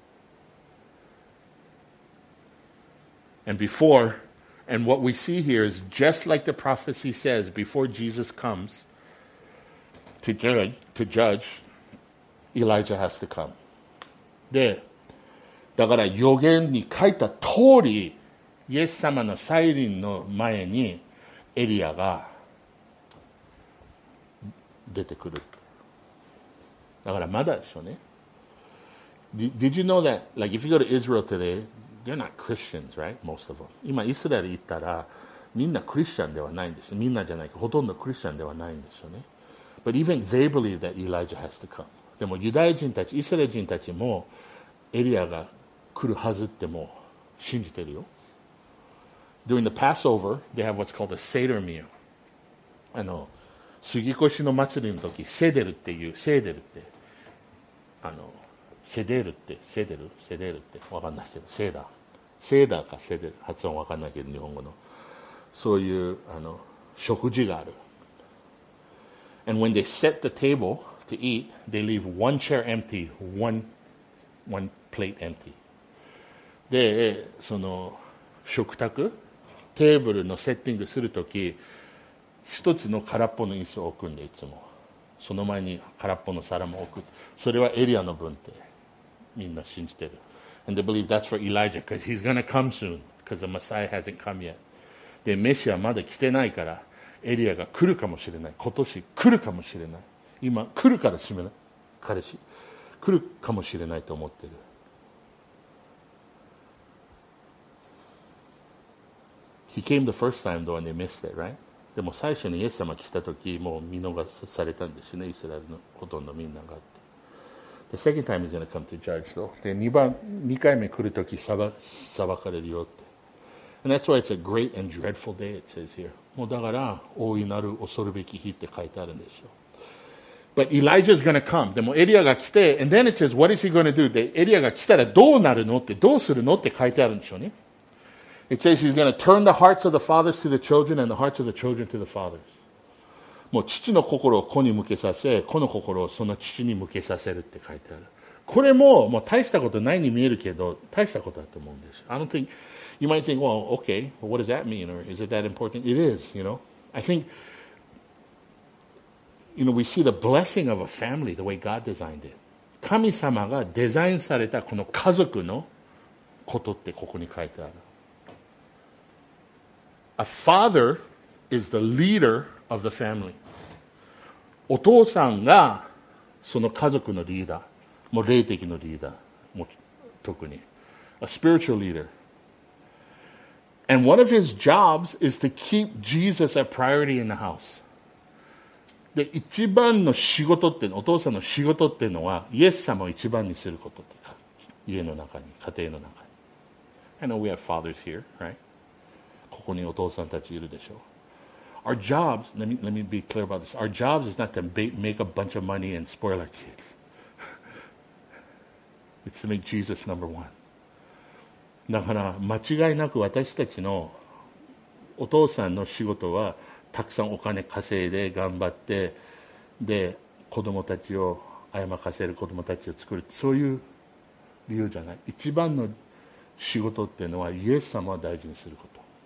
う。And before, and what we see here is just like the prophecy says, before Jesus comes, To judge, to judge, Elijah has to come. で、だから預言に書いた通り、イエス様の再臨の前にエリアが出てくる。だからまだでしょうね。Did, did you know that, like, if you go to Israel today, they're not Christians, right? Most of them. 今イスラエル行ったらみんなクリスチャンではないんですよ。みんなじゃないけど、ほとんどクリスチャンではないんですよね。But even they believe that Elijah has to come. でもユダヤ人たち、イスラエル人たちもエリアが来るはずってもう信じてるよ。During the Passover, they have what's called a Seder meal. あの、杉越の祭りの時、セデルっていう、セデルって、あの、セデルって、セデルセデルってわかんないけど、セーダー。セーダーかセデル。発音わかんないけど、日本語の。そういう、あの、食事がある。And when they set the table to eat, they leave one chair empty, one, one plate empty. で、その食卓、テーブルのセッティングするとき、一つの空っぽの椅子を置くんで、いつも。その前に空っぽの皿も置く。それはエリアの分ってみんな信じてる。And they believe that's for Elijah, because he's going to come soon, because the Messiah hasn't come yet. で、メシアまだ来てないから、エリアが来るかもしれない。今年来るかもしれない。今来るからしめない。彼氏来るかもしれないと思ってる。 He came the first time though and they missed it, right? でも最初にイエス様来た時もう見逃されたんですよね、イスラエルのほとんどみんなが。The second time he's going to come to judge though. でにばん、にかいめ来る時裁かれるよって。And that's why it's a great and dreadful day, it says here. もうだから大いなる恐るべき日って書いてあるんですよ。But Elijah's going to come. でもエリアが来て、and then it says, what is he going to do? で、エリアが来たらどうなるのって、どうするのって書いてあるんでしょうね。It says he's going to turn the hearts of the fathers to the children and the hearts of the children to the fathers. もう父の心を子に向けさせ、子の心をその父に向けさせるって書いてある。これも、もう大したことないに見えるけど、大したことだと思うんです。I don't think, you might think, well, okay, well, what does that mean? Or is it that important? It is, you know. I think, you know, we see the blessing of a family the way God designed it. 神様がデザインされたこの家族のことってここに書いてある。A father is the leader of the family. お父さんがその家族のリーダー、もう霊的のリーダー、もう特に。A spiritual leader. And one of his jobs is to keep Jesus a priority in the house. で、一番の仕事っていうの、お父さんの仕事っていうのは、イエス様を一番にすることってか、家の中に、家庭の中に。I know we have fathers here, right? ここにお父さんたちいるでしょう。Our jobs, let me, let me be clear about this. Our jobs is not to make a bunch of money and spoil our kids. It's to make Jesus number one. だから間違いなく私たちのお父さんの仕事はたくさんお金稼いで頑張ってで子供たちをあやまかせる子供たちを作るそういう理由じゃない。一番の仕事っていうのはイエス様を大事にすること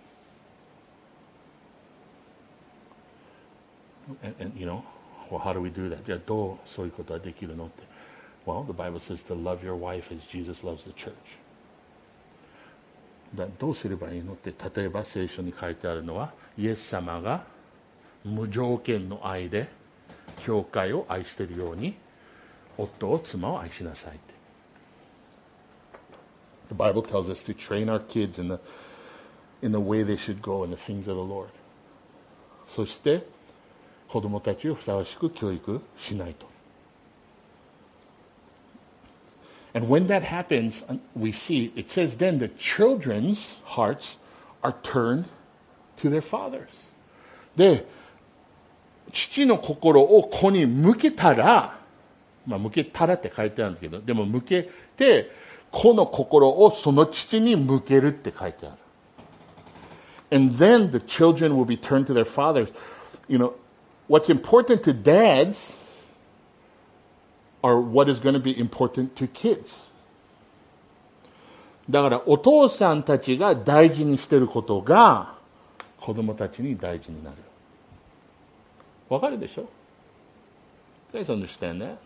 。And, and you know, well, how do we do that? じゃあどうそういうことができるのって。Well, the Bible says to love your wife as Jesus loves the church. だどうすればいいのって、例えば聖書に書いてあるのは、イエス様が無条件の愛で教会を愛しているように、夫を妻を愛しなさいって。The Bible tells us to train our kids in the, in the way they should go in the things of the Lord. そして子供たちをふさわしく教育しないと。And when that happens, we see, it says then the children's hearts are turned to their fathers. で、父の心を子に向けたら、まあ向けたらって書いてあるんだけど、でも向けて、子の心をその父に向けるって書いてある。And then the children will be turned to their fathers. You know, what's important to dads or what is going to be important to kids. だからお父さんたちが大事にしていることが子供たちに大事になる。わかるでしょ？ You guys understand that?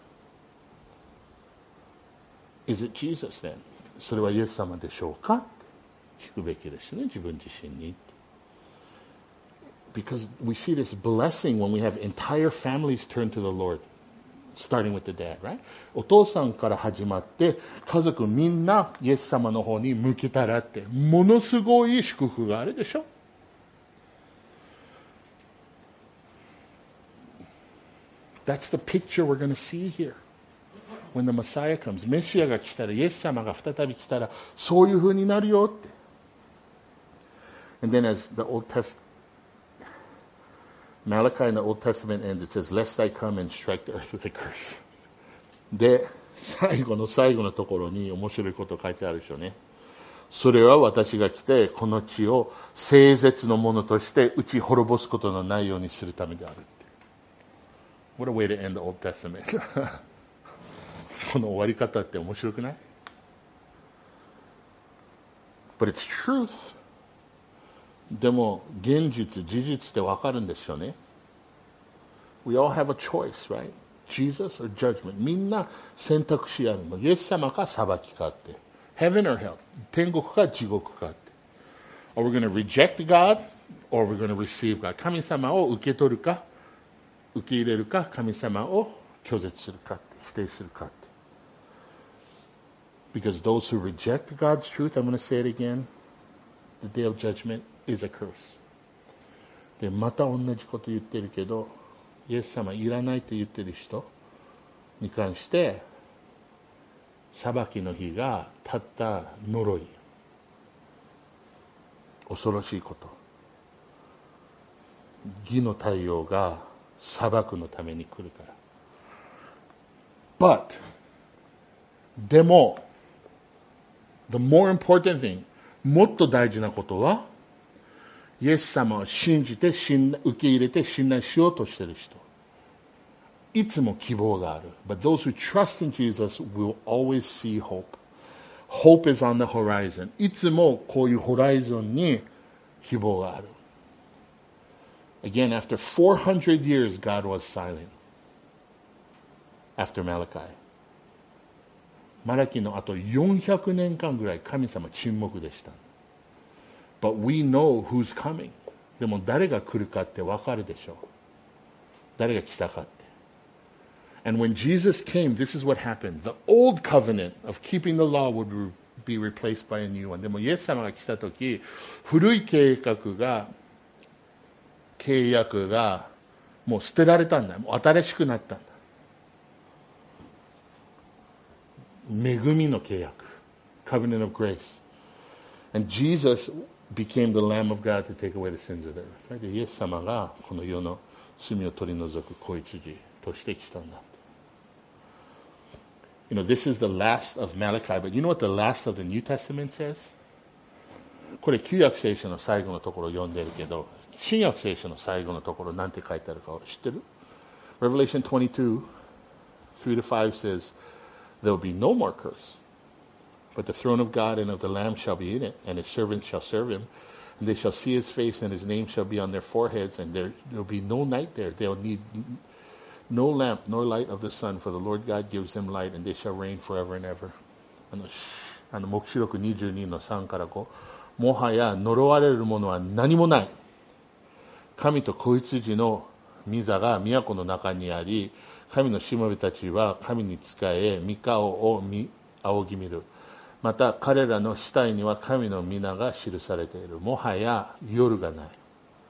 Is it Jesus then? それはイエス様でしょうかって聞くべきですね、自分自身に。Because we see this blessing when we have entire families turn to the Lord.Starting with the dad, right? お父さんから始まって家族みんなイエス様の方に向けたらってものすごい祝福があるでしょ。That's the picture we're going to see here when the Messiah comes. メシアが来たらイエス様が再び来たらそういう風になるよって。And then as the Old Testament,Malachi in the Old Testament ends, it says, Lest I come and strike the earth with a curse. で、最後の最後のところに面白いこと書いてあるでしょうね。それは私が来て、この地を聖絶のものとして打ち滅ぼすことのないようにするためであるって。What a way to end the Old Testament. この終わり方って面白くない？ But it's truth.でも現実事実って分かるんですよね。We all have a choice, right? Jesus or judgment. みんな選択肢あるの。イエス様か裁きかって。Heaven or hell. 天国か地獄かって。Are we going to reject God or are we going to receive God? 神様を受け取るか受け入れるか神様を拒絶するかって否定するかって。Because those who reject God's truth, I'm going to say it again, the day of judgment, is a curse. でまた同じこと言ってるけど、イエス様いらないと言ってる人に関して裁きの日がたった呪い、恐ろしいこと、義の太陽が裁くのために来るから。 But でも The more important thing、 もっと大事なことは、イエス様を信じて信受け入れて信頼しようとしている人、いつも希望がある。 But those who trust in Jesus will always see hope. Hope is on the horizon. いつもこういうホライゾンに希望がある。 Again, after four hundred years, God was silent. After Malachi. マラキのあとよんひゃくねんかんぐらい神様沈黙でした。 But we know who's coming. でも誰が来るかって分かるでしょう。誰が来たかって。 And when Jesus came, this is what happened. The old covenant of keeping the law would be replaced by a new one. でもイエス様が来たとき、古い計画が契約がもう捨てられたんだ。もう新しくなったんだ。恵みの契約。Covenant of grace. And Jesus became the Lamb of God to take away the sins of the earth. でイエス様がこの世の罪を取り除く子羊として来たんだ。You know, this is the last of Malachi, but you know what the last of the New Testament says? これ旧約聖書の最後のところを読んでるけど、新約聖書の最後のところなんて書いてあるか知ってる？ Revelation twenty-two, three to five says, there will be no more curse, but the throne of God and of the Lamb shall be in it, and his servants shall serve him, and they shall see his face, and his name shall be on their foreheads, and there will be no night there. They'll need no lamp nor light of the sun, for the Lord God gives them light, and they shall reign forever and ever. あの、あの黙示録にじゅうにのさんからご、もはや呪われるものは何もない。神と子羊の御座が都の中にあり、神のしもべたちは神に仕え、御顔を見仰ぎ見る。また彼らの死体には神の皆が記されている。もはや夜がない。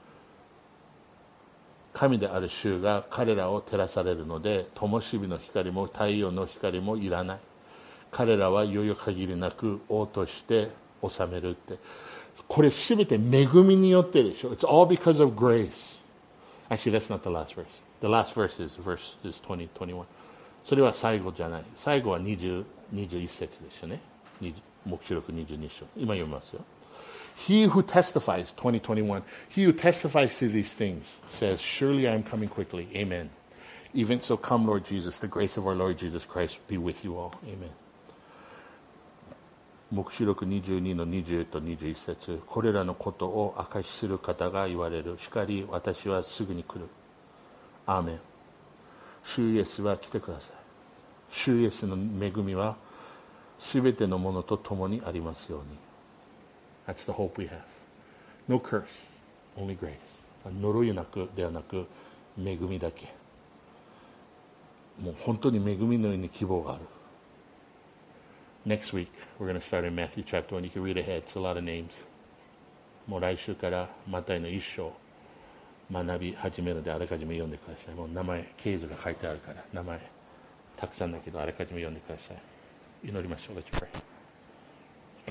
神である主が彼らを照らされるので、灯火の光も太陽の光もいらない。彼らは余裕限りなく王として治めるって。これすべて恵みによってでしょ。It's all because of grace. Actually, that's not the last verse. The last verse is verse is twenty, twenty-one. それは最後じゃない。最後はにじゅう、にじゅういち節でしたね。黙示録にじゅうに章。今読みますよ。He who testifies, twenty twenty-one, he who testifies to these things says, surely I am coming quickly. Amen. Even so come, Lord Jesus, the grace of our Lord Jesus Christ be with you all. Amen. 黙示録にじゅうにのにじゅうとにじゅういち節、これらのことを証しする方が言われる。しかり、私はすぐに来る。アーメン。主イエスは来てください。主イエスの恵みはすべてのものと共にありますように。That's the hope we have. No curse, only grace. 呪いなくではなく恵みだけ。もう本当に恵みのように希望がある。Next week, we're going to start in Matthew chapter one. You can read ahead. It's a lot of names. もう来週からマタイの一章学び始めるのであらかじめ読んでください。もう名前、経図が書いてあるから、名前たくさんだけどあらかじめ読んでください。祈りましょう。Let's pray.